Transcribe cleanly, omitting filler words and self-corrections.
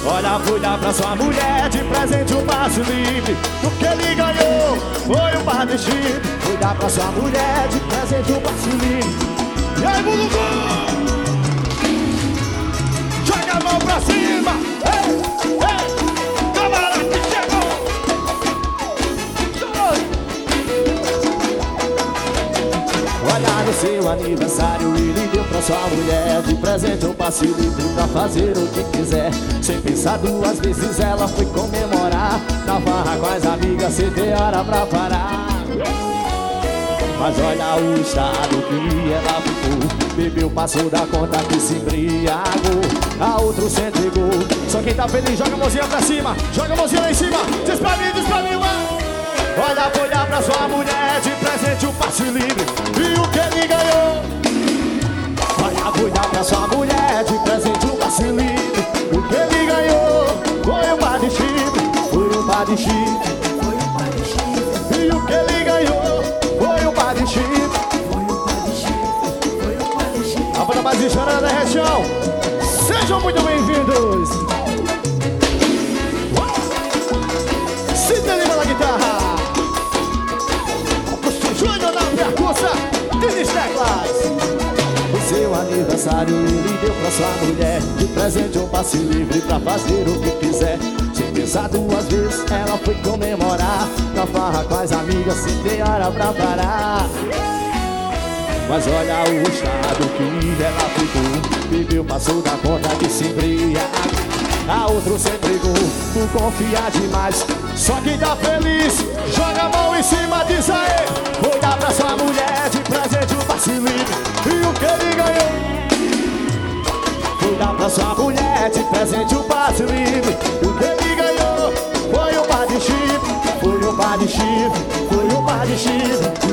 Olha, fui dar pra sua mulher de presente um passe livre. O que ele ganhou foi um par de chifre. Fui dar pra sua mulher de presente um passe livre. E aí, Bulugu? Joga a mão pra cima. Ei, ei, camarada que chegou. Olha, no seu aniversário ele deu pra sua mulher de presente um passe livre pra fazer o que quiser. Sem pensar duas vezes ela foi comemorar. Na farra com as amigas sem ter hora pra parar. Mas olha o estado que ela ficou. Bebeu, passou da conta que se embriagou. A outro se entregou. Só quem tá feliz joga a mãozinha pra cima. Joga a mãozinha lá em cima. Diz pra mim, mano. Olha, foi dar pra sua mulher de presente um passe livre. E o que ele ganhou? Olha, foi dar pra sua mulher de presente um passe livre. O que ele ganhou? Foi um par de chifre. Foi um par de chifre. Foi um par de chifre. E o que ele ganhou? Foi um par de chifre. Foi um par de chifre. Foi um par de chifre. A banda mais estourada da região. Sejam muito bem-vindos. Sidney Lima na guitarra. Júnior na percussa, Denis Teclas. O seu aniversário ele deu pra sua mulher de presente um passe livre pra fazer o que quiser. Sem pensar duas vezes ela foi comemorar. Na farra com as amigas sem ter hora pra parar. Mas olha o estado que ela ficou. Bebeu, passou da conta que se embriagou. A outro se entregou por confiar demais. Só quem tá feliz joga a mão em cima, diz aí. Vou dar pra sua mulher de presente um passe livre. E o que ele ganhou? Vou dar pra sua mulher de presente um passe livre. E o que ele ganhou? Foi um par de chifre. Foi um par de chifre. Foi um par de chifre.